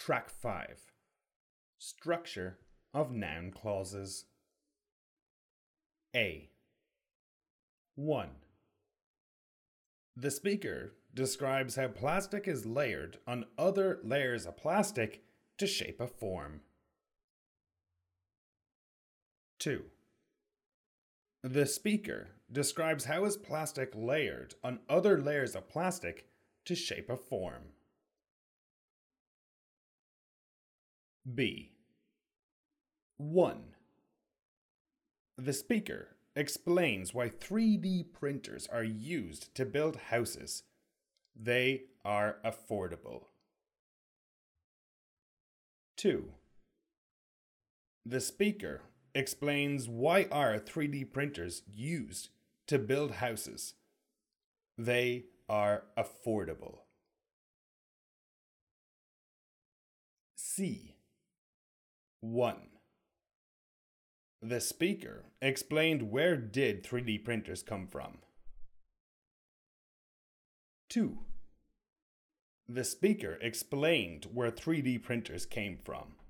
Track 5. Structure of noun clauses. A. 1. The speaker describes how plastic is layered on other layers of plastic to shape a form. 2. The speaker describes how is plastic layered on other layers of plastic to shape a form. B. 1. The speaker explains why 3D printers are used to build houses. They are affordable. 2. The speaker explains why are 3D printers used to build houses. They are affordable. C. 1. The speaker explained where did 3D printers come from. 2. The speaker explained where 3D printers came from.